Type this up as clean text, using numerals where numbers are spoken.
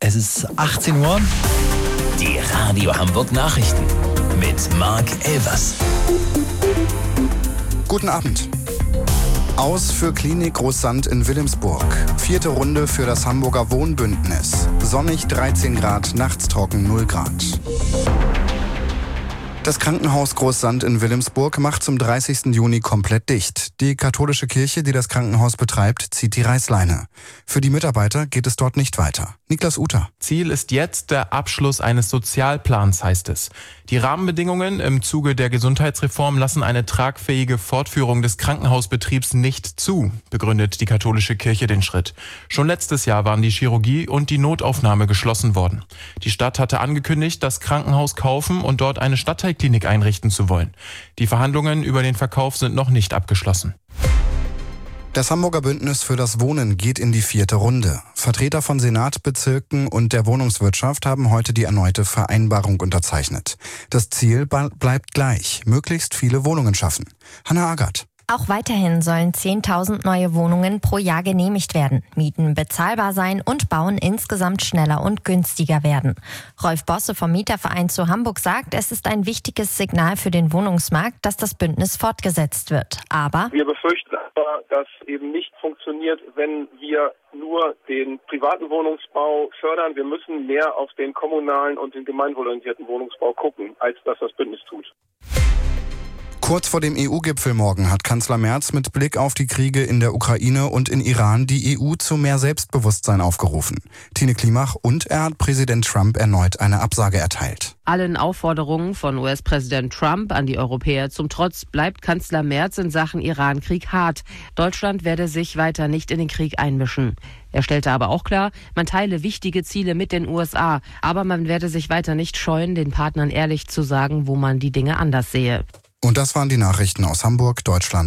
Es ist 18 Uhr. Die Radio Hamburg Nachrichten mit Marc Elvers. Guten Abend. Aus für Klinik Großsand in Wilhelmsburg. 4. Runde für das Hamburger Wohnbündnis. Sonnig 13 Grad, nachts trocken 0 Grad. Das Krankenhaus Großsand in Wilhelmsburg macht zum 30. Juni komplett dicht. Die katholische Kirche, die das Krankenhaus betreibt, zieht die Reißleine. Für die Mitarbeiter geht es dort nicht weiter. Niklas Uter. Ziel ist jetzt der Abschluss eines Sozialplans, heißt es. Die Rahmenbedingungen im Zuge der Gesundheitsreform lassen eine tragfähige Fortführung des Krankenhausbetriebs nicht zu, begründet die katholische Kirche den Schritt. Schon letztes Jahr waren die Chirurgie und die Notaufnahme geschlossen worden. Die Stadt hatte angekündigt, das Krankenhaus kaufen und dort eine Stadtteilklinik einrichten zu wollen. Die Verhandlungen über den Verkauf sind noch nicht abgeschlossen. Das Hamburger Bündnis für das Wohnen geht in die 4. Runde. Vertreter von Senat, Bezirken und der Wohnungswirtschaft haben heute die erneute Vereinbarung unterzeichnet. Das Ziel bleibt gleich: möglichst viele Wohnungen schaffen. Hanna Agert. Auch weiterhin sollen 10.000 neue Wohnungen pro Jahr genehmigt werden, Mieten bezahlbar sein und Bauen insgesamt schneller und günstiger werden. Rolf Bosse vom Mieterverein zu Hamburg sagt, es ist ein wichtiges Signal für den Wohnungsmarkt, dass das Bündnis fortgesetzt wird. Aber wir befürchten aber, dass eben nicht funktioniert, wenn wir nur den privaten Wohnungsbau fördern. Wir müssen mehr auf den kommunalen und den gemeinwohlorientierten Wohnungsbau gucken, als dass das Bündnis tut. Kurz vor dem EU-Gipfel morgen hat Kanzler Merz mit Blick auf die Kriege in der Ukraine und in Iran die EU zu mehr Selbstbewusstsein aufgerufen. Tine Klimach, und er hat Präsident Trump erneut eine Absage erteilt. Allen Aufforderungen von US-Präsident Trump an die Europäer zum Trotz bleibt Kanzler Merz in Sachen Iran-Krieg hart. Deutschland werde sich weiter nicht in den Krieg einmischen. Er stellte aber auch klar, man teile wichtige Ziele mit den USA, aber man werde sich weiter nicht scheuen, den Partnern ehrlich zu sagen, wo man die Dinge anders sehe. Und das waren die Nachrichten aus Hamburg, Deutschland.